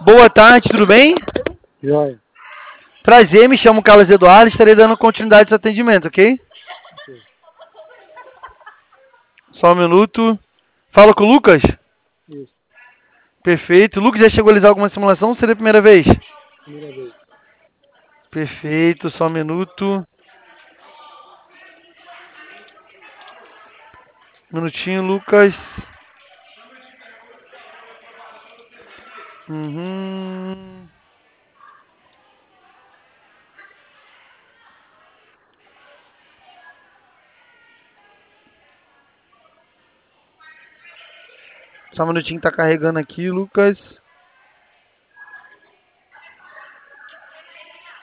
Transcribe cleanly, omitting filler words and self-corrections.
Boa tarde, tudo bem? Joia. Prazer, me chamo Carlos Eduardo, estarei dando continuidade a esse atendimento, ok? Só um minuto. Fala com o Lucas? Isso, Perfeito. Lucas, já chegou a realizar alguma simulação ou seria a primeira vez? primeira vez. Perfeito, só um minuto. Minutinho, Lucas. Uhum. Só um minutinho que tá carregando aqui, Lucas.